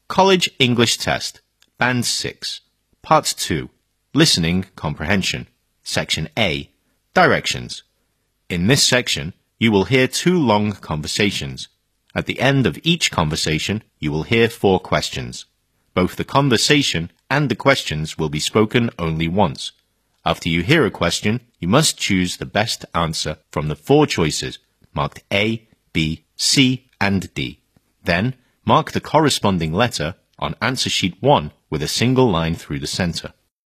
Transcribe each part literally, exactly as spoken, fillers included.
College English Test, Band six, Part two, Listening Comprehension, Section A, Directions. In this section, you will hear two long conversations. At the end of each conversation, you will hear four questions. Both the conversation and the questions will be spoken only once. After you hear a question, you must choose the best answer from the four choices, marked A, B, C, and D. Then, mark the corresponding letter on answer sheet one with a single line through the center.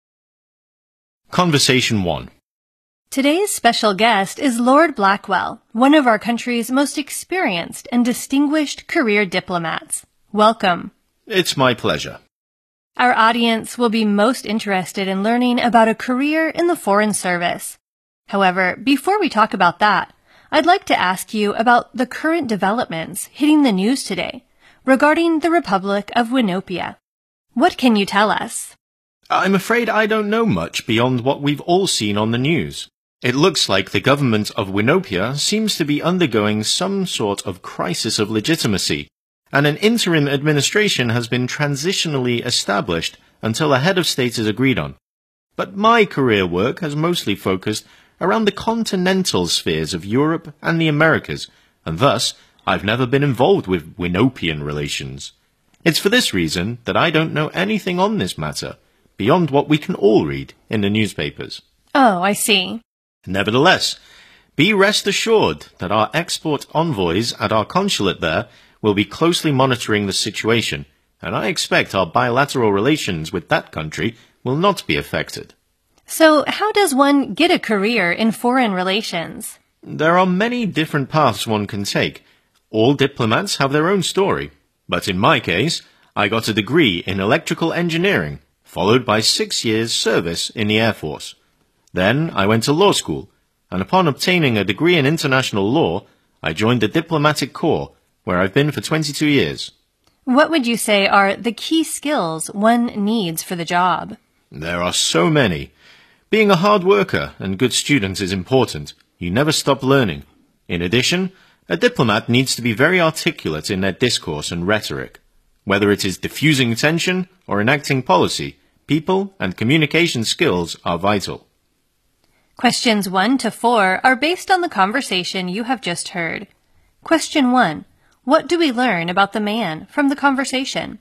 Conversation one. Today's special guest is Lord Blackwell, one of our country's most experienced and distinguished career diplomats. Welcome. It's my pleasure. Our audience will be most interested in learning about a career in the Foreign Service. However, before we talk about that, I'd like to ask you about the current developments hitting the news today regarding the Republic of Winopia. What can you tell us? I'm afraid I don't know much beyond what we've all seen on the news. It looks like the government of Winopia seems to be undergoing some sort of crisis of legitimacy, and an interim administration has been transitionally established until a head of state is agreed on. But my career work has mostly focused around the continental spheres of Europe and the Americas, and thus I've never been involved with Winopian relations. It's for this reason that I don't know anything on this matter, beyond what we can all read in the newspapers. Oh, I see. Nevertheless, be rest assured that our export envoys at our consulate there will be closely monitoring the situation, and I expect our bilateral relations with that country will not be affected. So, how does one get a career in foreign relations? There are many different paths one can take. All diplomats have their own story. But in my case, I got a degree in electrical engineering, followed by six years' service in the Air Force. Then I went to law school, and upon obtaining a degree in international law, I joined the diplomatic corps, where I've been for twenty-two years. What would you say are the key skills one needs for the job? There are so many. Being a hard worker and good student is important. You never stop learning. In addition, a diplomat needs to be very articulate in their discourse and rhetoric. Whether it is diffusing tension or enacting policy, people and communication skills are vital. Questions one to four are based on the conversation you have just heard. Question one. What do we learn about the man from the conversation?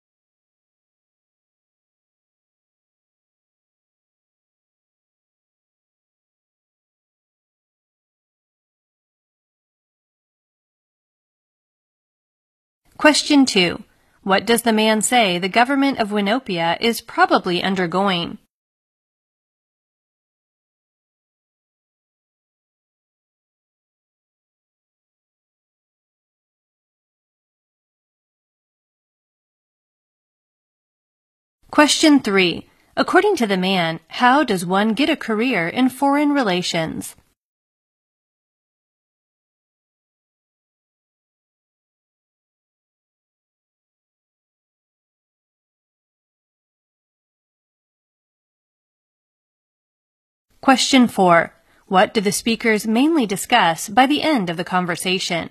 Question two. What does the man say the government of Winopia is probably undergoing? Question three. According to the man, how does one get a career in foreign relations? Question four. What do the speakers mainly discuss by the end of the conversation?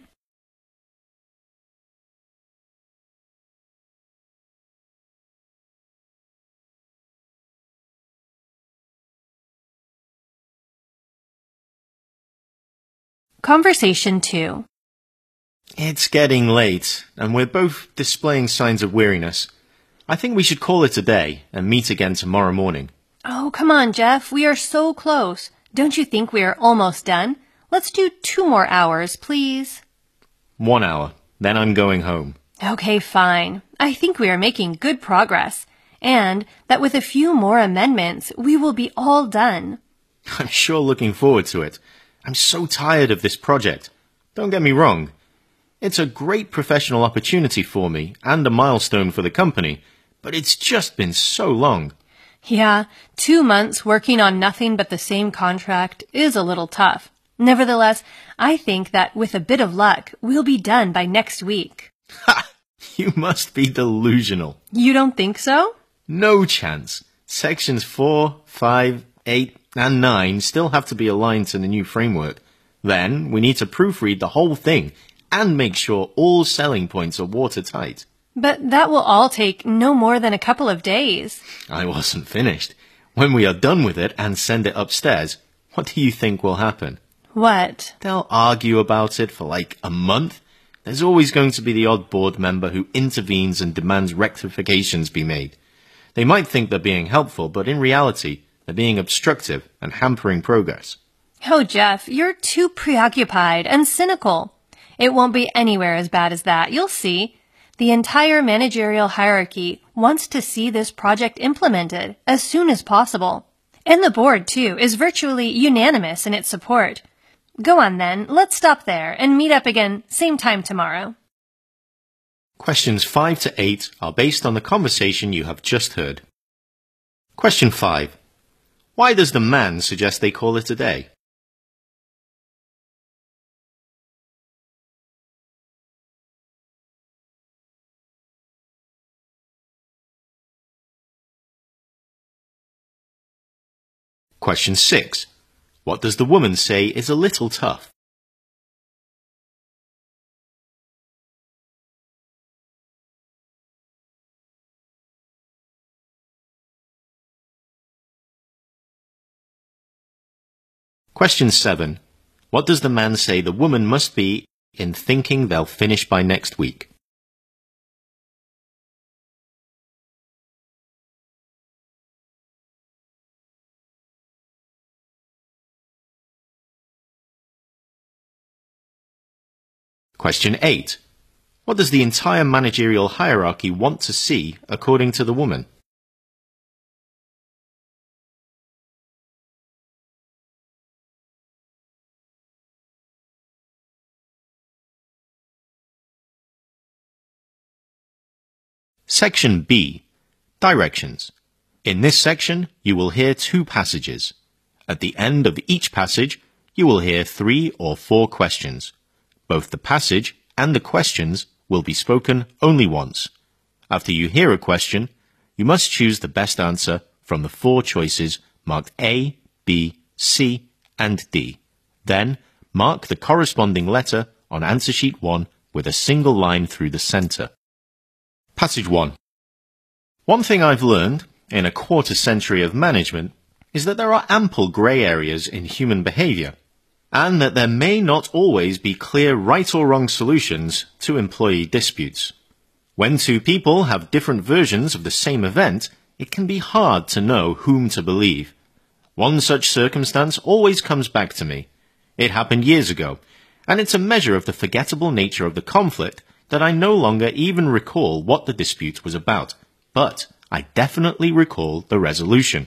Conversation two. It's getting late, and we're both displaying signs of weariness. I think we should call it a day and meet again tomorrow morning. Oh, come on, Jeff. We are so close. Don't you think we are almost done? Let's do two more hours, please. One hour. Then I'm going home. Okay, fine. I think we are making good progress, and that with a few more amendments, we will be all done. I'm sure looking forward to it. I'm so tired of this project. Don't get me wrong. It's a great professional opportunity for me and a milestone for the company, but it's just been so long. Yeah, two months working on nothing but the same contract is a little tough. Nevertheless, I think that with a bit of luck, we'll be done by next week. Ha! You must be delusional. You don't think so? No chance. Sections four, five, eight, and nine still have to be aligned to the new framework. Then we need to proofread the whole thing and make sure all selling points are watertight. But that will all take no more than a couple of days. I wasn't finished. When we are done with it and send it upstairs, what do you think will happen? What? They'll argue about it for like a month. There's always going to be the odd board member who intervenes and demands rectifications be made. They might think they're being helpful, but in reality, they're being obstructive and hampering progress. Oh, Jeff, you're too preoccupied and cynical. It won't be anywhere as bad as that, you'll see. The entire managerial hierarchy wants to see this project implemented as soon as possible. And the board, too, is virtually unanimous in its support. Go on then, let's stop there and meet up again same time tomorrow. Questions five to eight are based on the conversation you have just heard. Question five. Why does the man suggest they call it a day? Question six. What does the woman say is a little tough? Question seven. What does the man say the woman must be in thinking they'll finish by next week? Question eight. What does the entire managerial hierarchy want to see according to the woman? Section B. Directions. In this section, you will hear two passages. At the end of each passage, you will hear three or four questions. Both the passage and the questions will be spoken only once. After you hear a question, you must choose the best answer from the four choices marked A, B, C, and D. Then, mark the corresponding letter on answer sheet one with a single line through the center. Passage one. One thing I've learned in a quarter century of management is that there are ample grey areas in human behaviour, and that there may not always be clear right or wrong solutions to employee disputes. When two people have different versions of the same event, it can be hard to know whom to believe. One such circumstance always comes back to me. It happened years ago, and it's a measure of the forgettable nature of the conflict that I no longer even recall what the dispute was about, but I definitely recall the resolution.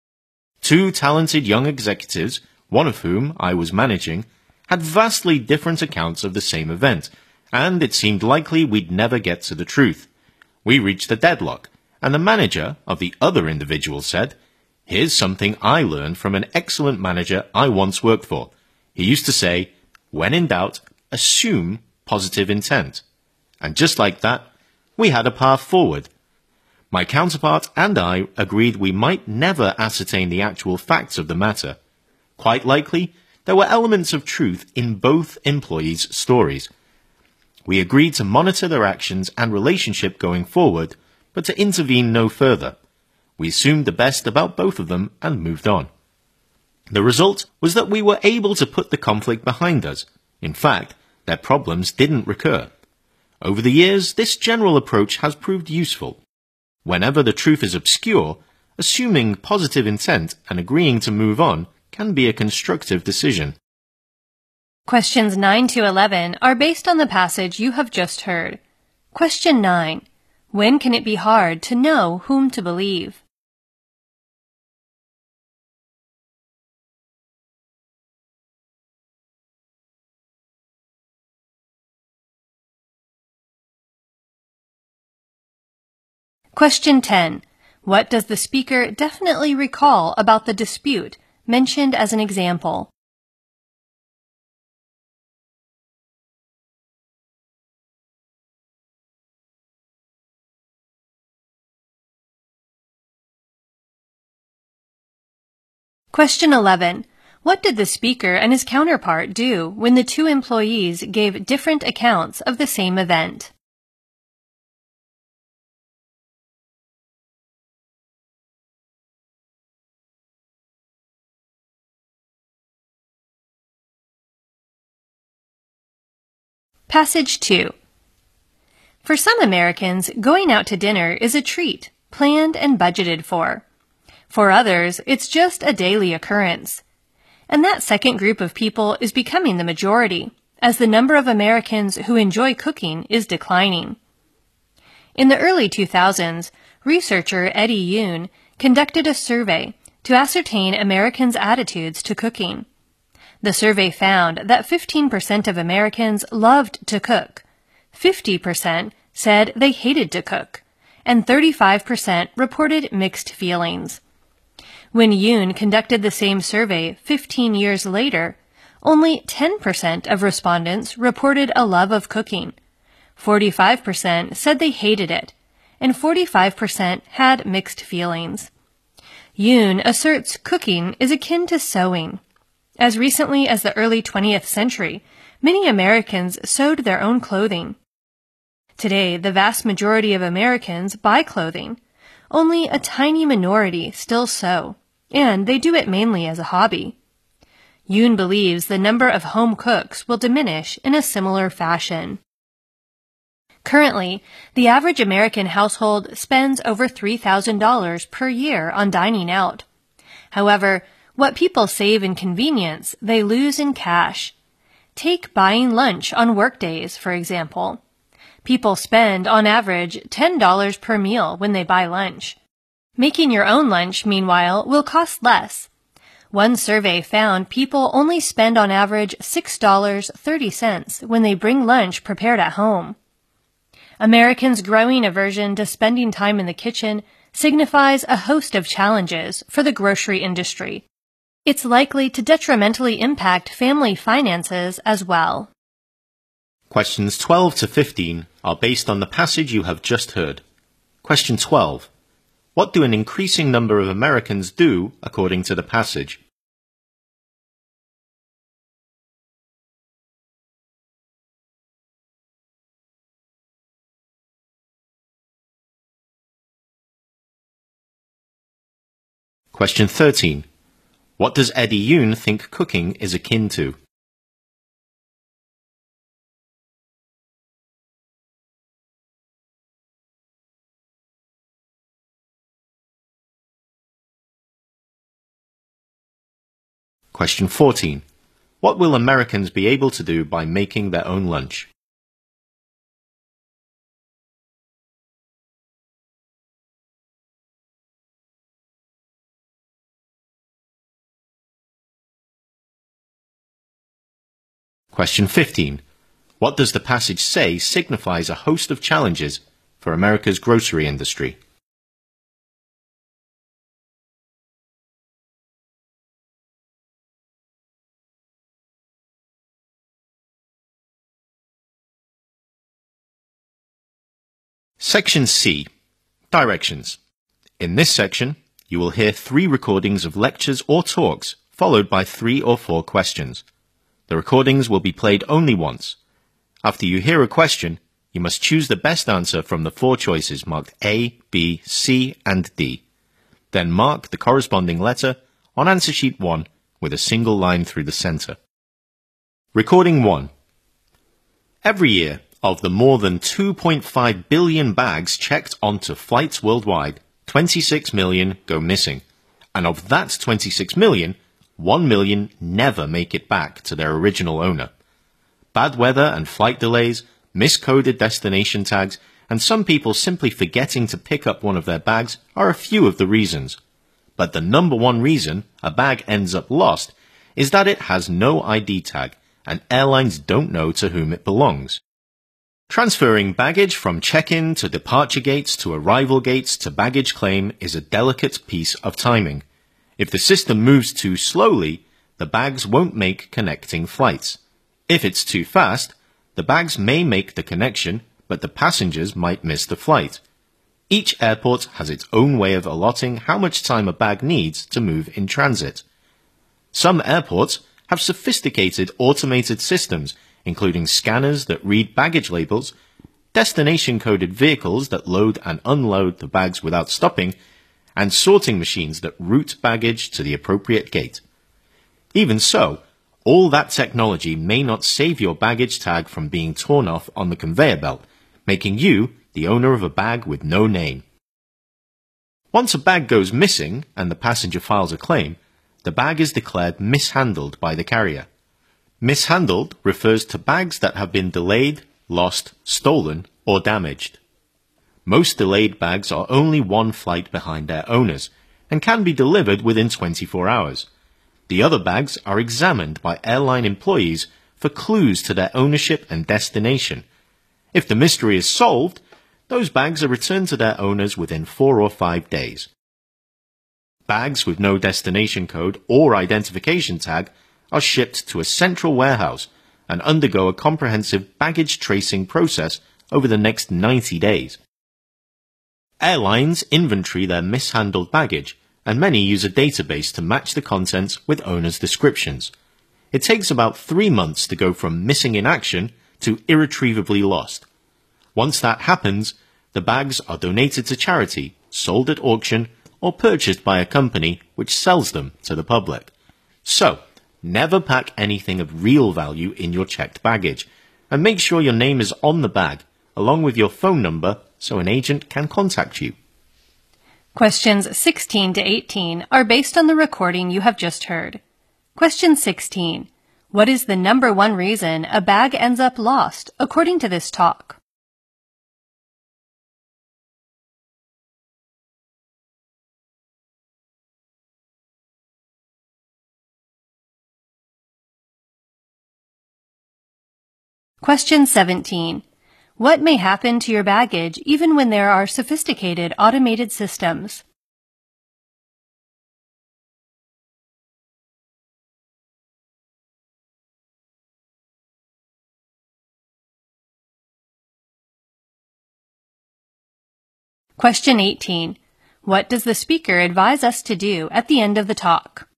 Two talented young executives, one of whom I was managing, had vastly different accounts of the same event, and it seemed likely we'd never get to the truth. We reached a deadlock, and the manager of the other individual said, "Here's something I learned from an excellent manager I once worked for. He used to say, when in doubt, assume positive intent." And just like that, we had a path forward. My counterpart and I agreed we might never ascertain the actual facts of the matter. Quite likely, there were elements of truth in both employees' stories. We agreed to monitor their actions and relationship going forward, but to intervene no further. We assumed the best about both of them and moved on. The result was that we were able to put the conflict behind us. In fact, their problems didn't recur. Over the years, this general approach has proved useful. Whenever the truth is obscure, assuming positive intent and agreeing to move on can be a constructive decision. Questions nine to eleven are based on the passage you have just heard. Question nine. When can it be hard to know whom to believe? Question ten. What does the speaker definitely recall about the dispute mentioned as an example? Question eleven. What did the speaker and his counterpart do when the two employees gave different accounts of the same event? Passage two. For some Americans, going out to dinner is a treat, planned and budgeted for. For others, it's just a daily occurrence. And that second group of people is becoming the majority, as the number of Americans who enjoy cooking is declining. In the early two thousands, researcher Eddie Yoon conducted a survey to ascertain Americans' attitudes to cooking. The survey found that fifteen percent of Americans loved to cook, fifty percent said they hated to cook, and thirty-five percent reported mixed feelings. When Yoon conducted the same survey fifteen years later, only ten percent of respondents reported a love of cooking, forty-five percent said they hated it, and forty-five percent had mixed feelings. Yoon asserts cooking is akin to sewing. As recently as the early twentieth century, many Americans sewed their own clothing. Today, the vast majority of Americans buy clothing. Only a tiny minority still sew, and they do it mainly as a hobby. Yoon believes the number of home cooks will diminish in a similar fashion. Currently, the average American household spends over three thousand dollars per year on dining out. However, what people save in convenience, they lose in cash. Take buying lunch on workdays, for example. People spend, on average, ten dollars per meal when they buy lunch. Making your own lunch, meanwhile, will cost less. One survey found people only spend on average six dollars and thirty cents when they bring lunch prepared at home. Americans' growing aversion to spending time in the kitchen signifies a host of challenges for the grocery industry. It's likely to detrimentally impact family finances as well. Questions twelve to fifteen are based on the passage you have just heard. Question twelve. What do an increasing number of Americans do according to the passage? Question thirteen. What does Eddie Yoon think cooking is akin to? Question fourteen. What will Americans be able to do by making their own lunch? Question fifteen. What does the passage say signifies a host of challenges for America's grocery industry? Section C. Directions. In this section, you will hear three recordings of lectures or talks, followed by three or four questions. The recordings will be played only once. After you hear a question, you must choose the best answer from the four choices marked A, B, C, and D. Then mark the corresponding letter on answer sheet one with a single line through the center. Recording one. Every year, of the more than two point five billion bags checked onto flights worldwide, twenty-six million go missing. And of that twenty-six million, one million never make it back to their original owner. Bad weather and flight delays, miscoded destination tags, and some people simply forgetting to pick up one of their bags are a few of the reasons. But the number one reason a bag ends up lost is that it has no I D tag, and airlines don't know to whom it belongs. Transferring baggage from check-in to departure gates to arrival gates to baggage claim is a delicate piece of timing. If the system moves too slowly, the bags won't make connecting flights. If it's too fast, the bags may make the connection, but the passengers might miss the flight. Each airport has its own way of allotting how much time a bag needs to move in transit. Some airports have sophisticated automated systems, including scanners that read baggage labels, destination-coded vehicles that load and unload the bags without stopping, and sorting machines that route baggage to the appropriate gate. Even so, All that technology may not save your baggage tag from being torn off on the conveyor belt, making you the owner of a bag with no name. Once a bag goes missing and the passenger files a claim, the bag is declared mishandled by the carrier. Mishandled refers to bags that have been delayed, lost, stolen, or damaged. Most delayed bags are only one flight behind their owners and can be delivered within twenty-four hours. The other bags are examined by airline employees for clues to their ownership and destination. If the mystery is solved, those bags are returned to their owners within four or five days. Bags with no destination code or identification tag are shipped to a central warehouse and undergo a comprehensive baggage tracing process over the next ninety days. Airlines inventory their mishandled baggage, and many use a database to match the contents with owners' descriptions. It takes about three months to go from missing in action to irretrievably lost. Once that happens, the bags are donated to charity, sold at auction, or purchased by a company which sells them to the public. So, never pack anything of real value in your checked baggage, and make sure your name is on the bag, along with your phone number, so an agent can contact you. Questions sixteen to eighteen are based on the recording you have just heard. Question sixteen. What is the number one reason a bag ends up lost, according to this talk? Question seventeen. What may happen to your baggage even when there are sophisticated automated systems? Question eighteen. What does the speaker advise us to do at the end of the talk?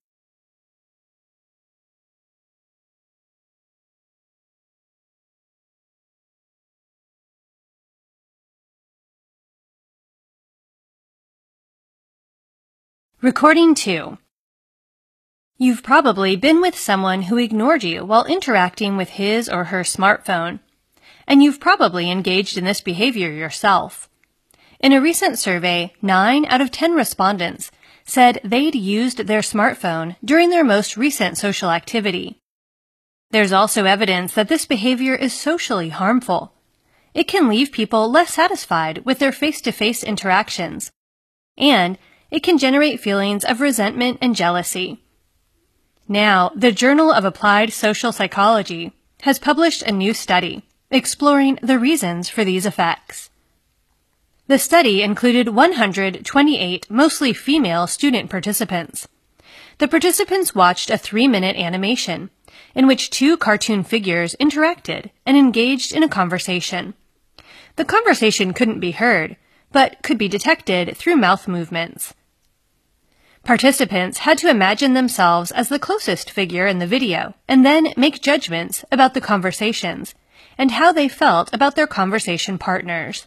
Recording two. You've probably been with someone who ignored you while interacting with his or her smartphone, and you've probably engaged in this behavior yourself. In a recent survey, nine out of ten respondents said they'd used their smartphone during their most recent social activity. There's also evidence that this behavior is socially harmful. It can leave people less satisfied with their face-to-face interactions, and it can generate feelings of resentment and jealousy. Now, the Journal of Applied Social Psychology has published a new study exploring the reasons for these effects. The study included one hundred twenty-eight mostly female student participants. The participants watched a three-minute animation in which two cartoon figures interacted and engaged in a conversation. The conversation couldn't be heard, but could be detected through mouth movements. Participants had to imagine themselves as the closest figure in the video and then make judgments about the conversations and how they felt about their conversation partners.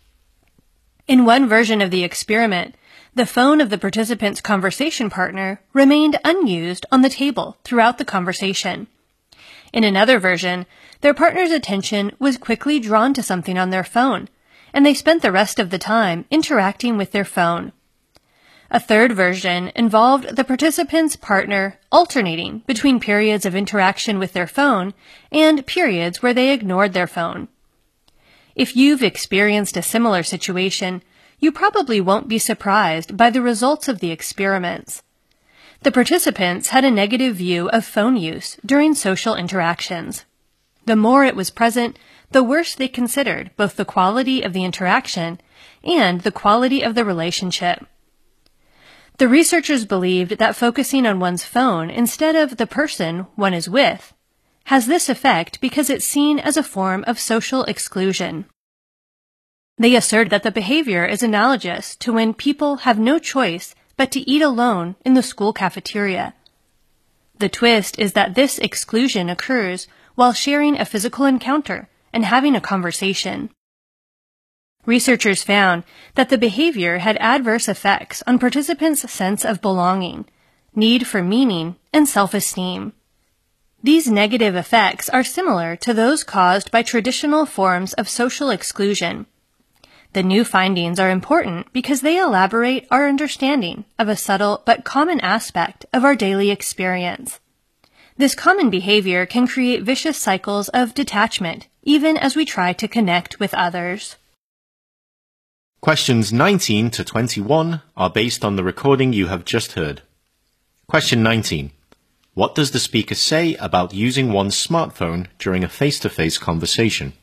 In one version of the experiment, the phone of the participant's conversation partner remained unused on the table throughout the conversation. In another version, their partner's attention was quickly drawn to something on their phone, and they spent the rest of the time interacting with their phone. A third version involved the participant's partner alternating between periods of interaction with their phone and periods where they ignored their phone. If you've experienced a similar situation, you probably won't be surprised by the results of the experiments. The participants had a negative view of phone use during social interactions. The more it was present, the worse they considered both the quality of the interaction and the quality of the relationship. The researchers believed that focusing on one's phone instead of the person one is with has this effect because it's seen as a form of social exclusion. They assert that the behavior is analogous to when people have no choice but to eat alone in the school cafeteria. The twist is that this exclusion occurs while sharing a physical encounter and having a conversation. Researchers found that the behavior had adverse effects on participants' sense of belonging, need for meaning, and self-esteem. These negative effects are similar to those caused by traditional forms of social exclusion. The new findings are important because they elaborate our understanding of a subtle but common aspect of our daily experience. This common behavior can create vicious cycles of detachment, even as we try to connect with others. Questions nineteen to twenty-one are based on the recording you have just heard. Question nineteen. What does the speaker say about using one's smartphone during a face-to-face conversation?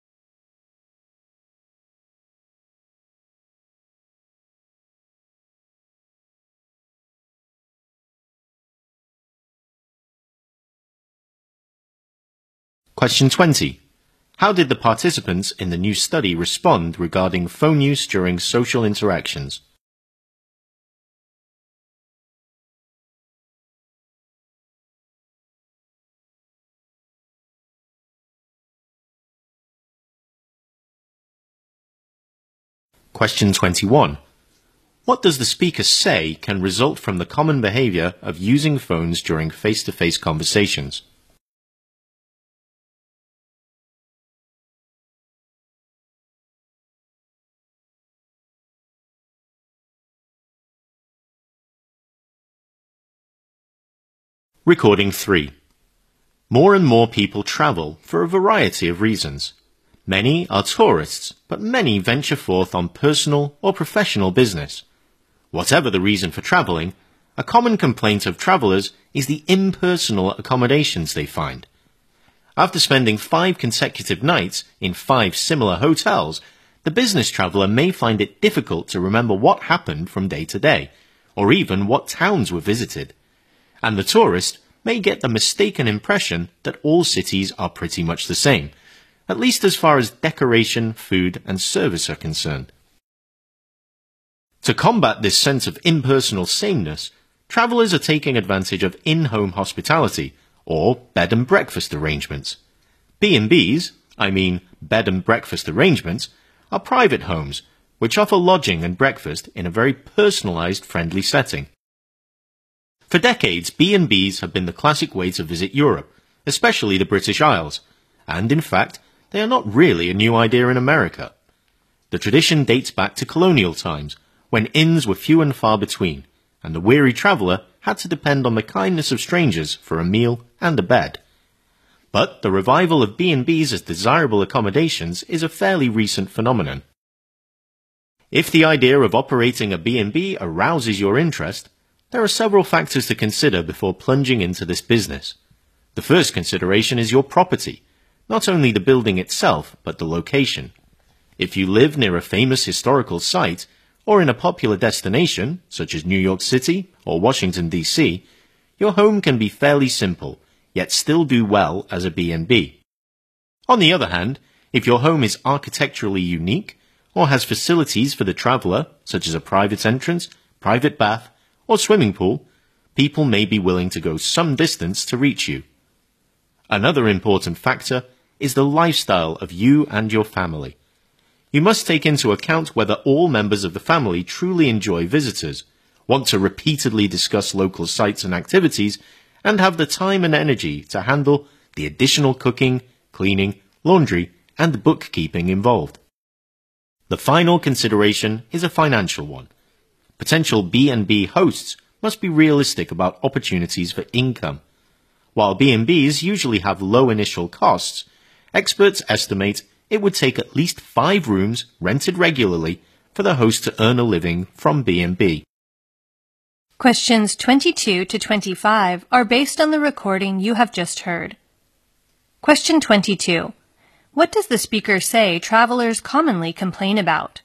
Question twenty. How did the participants in the new study respond regarding phone use during social interactions? Question twenty-one. What does the speaker say can result from the common behavior of using phones during face-to-face conversations? Recording three. More and more people travel for a variety of reasons. Many are tourists, but many venture forth on personal or professional business. Whatever the reason for traveling, a common complaint of travelers is the impersonal accommodations they find. After spending five consecutive nights in five similar hotels, the business traveler may find it difficult to remember what happened from day to day, or even what towns were visited. And the tourist may get the mistaken impression that all cities are pretty much the same, at least as far as decoration, food, and service are concerned. To combat this sense of impersonal sameness, travelers are taking advantage of in-home hospitality, or bed and breakfast arrangements. B and Bs, I mean bed and breakfast arrangements, are private homes, which offer lodging and breakfast in a very personalized, friendly setting. For decades, B and Bs have been the classic way to visit Europe, especially the British Isles, and in fact, they are not really a new idea in America. The tradition dates back to colonial times, when inns were few and far between, and the weary traveller had to depend on the kindness of strangers for a meal and a bed. But the revival of B and Bs as desirable accommodations is a fairly recent phenomenon. If the idea of operating a B and B arouses your interest, there are several factors to consider before plunging into this business. The first consideration is your property, not only the building itself, but the location. If you live near a famous historical site, or in a popular destination, such as New York City or Washington, D C, your home can be fairly simple, yet still do well as a B and B. On the other hand, if your home is architecturally unique, or has facilities for the traveller, such as a private entrance, private bath, or swimming pool, people may be willing to go some distance to reach you. Another important factor is the lifestyle of you and your family. You must take into account whether all members of the family truly enjoy visitors, want to repeatedly discuss local sites and activities, and have the time and energy to handle the additional cooking, cleaning, laundry, and bookkeeping involved. The final consideration is a financial one. Potential B and B hosts must be realistic about opportunities for income. While B and Bs usually have low initial costs, experts estimate it would take at least five rooms rented regularly for the host to earn a living from B and B. Questions twenty-two to twenty-five are based on the recording you have just heard. Question twenty-two. What does the speaker say travelers commonly complain about?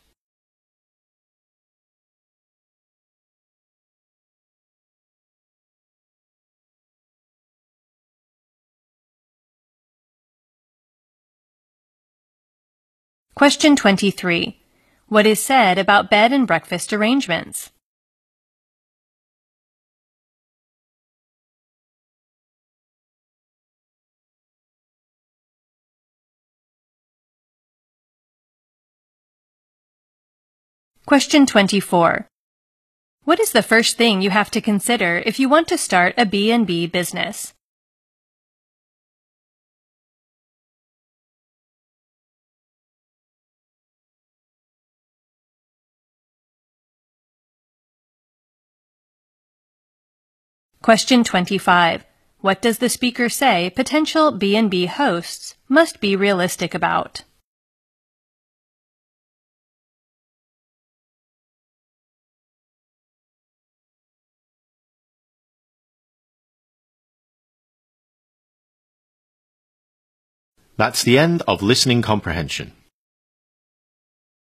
Question twenty-three. What is said about bed and breakfast arrangements? Question twenty-four. What is the first thing you have to consider if you want to start a B and B business? Question twenty-five. What does the speaker say potential B and B hosts must be realistic about? That's the end of listening comprehension.